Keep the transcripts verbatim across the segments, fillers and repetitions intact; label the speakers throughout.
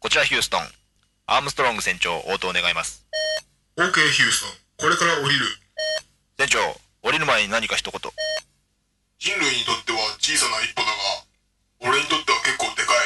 Speaker 1: こちらヒューストン、アームストロング船長応答願います。
Speaker 2: OK ヒューストン、これから降りる。
Speaker 1: 船長、降りる前に何か一言。
Speaker 2: 人類にとっては小さな一歩だが、俺にとっては結構でかい。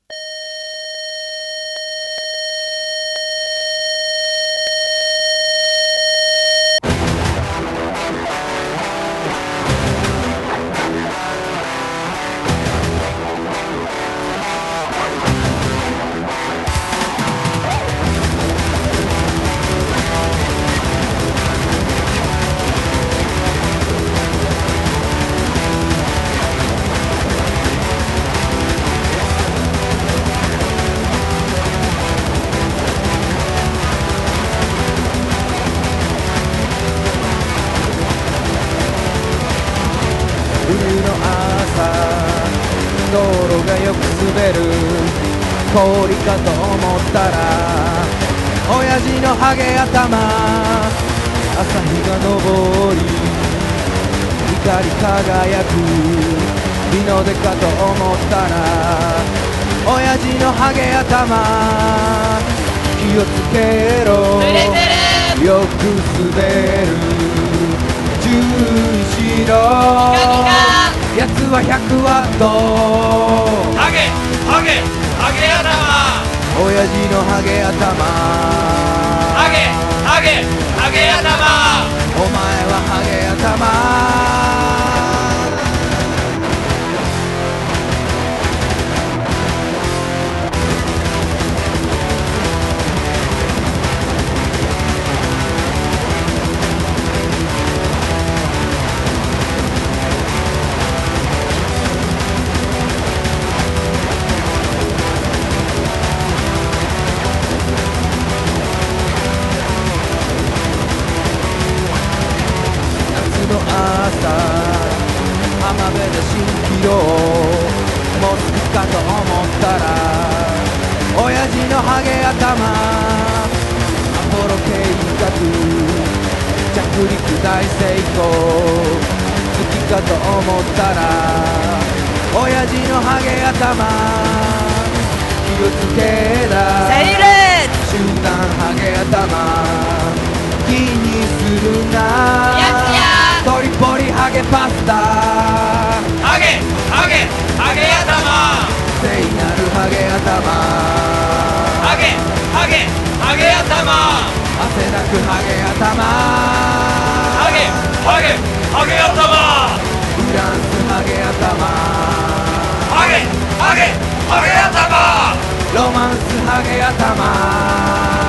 Speaker 3: 道路がよく滑る氷かと思ったら親父のハゲ頭、朝日が昇り光り輝く日の出かと思ったら親父のハゲ頭、気をつけろよく滑る注意しろやつはひゃくワット
Speaker 4: ハゲハゲハゲ頭、
Speaker 3: 親父のハゲ頭、
Speaker 4: ハゲハゲハゲ頭、
Speaker 3: お前はハゲ頭。浜辺で蜃気楼もつくかと思ったら親父のハゲ頭、アポロ計画着陸大成功月かと思ったら親父のハゲ頭、気をつけだ
Speaker 5: セイレー
Speaker 3: 集団ハゲ頭、気にするなトリポリハゲパスタ、
Speaker 4: ハゲハゲハゲ頭、
Speaker 3: 聖なるハゲ頭、
Speaker 4: ハゲハゲハゲ頭、
Speaker 3: 汗だくハゲ頭、
Speaker 4: ハゲハゲハゲ頭、
Speaker 3: フランスハゲ頭、
Speaker 4: ハゲハゲハゲ頭、
Speaker 3: ロマンスハゲ頭。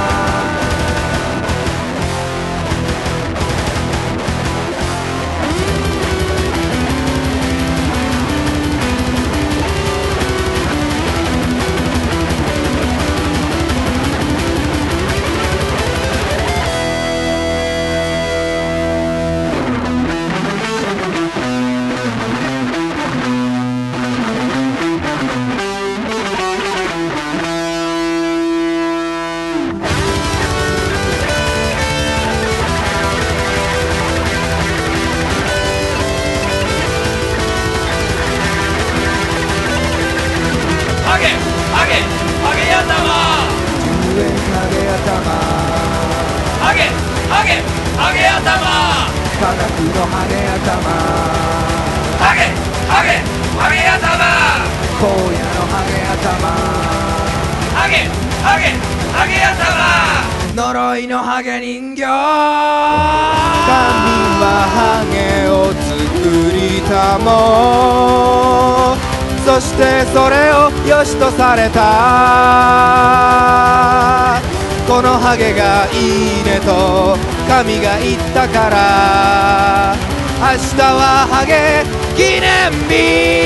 Speaker 4: ハゲハゲハゲ頭、
Speaker 3: じゅうえんハゲ頭、
Speaker 4: ハゲハゲハゲ頭、
Speaker 3: 科学のハゲ頭、
Speaker 4: ハゲハゲハゲ頭、
Speaker 3: 荒野のハゲ頭、
Speaker 4: ハゲハゲハゲ頭、
Speaker 3: 呪いのハゲ人形、神
Speaker 6: はハゲを作りたも、そしてそれを良しとされた。このハゲがいいねと神が言ったから、明日はハゲ記念日。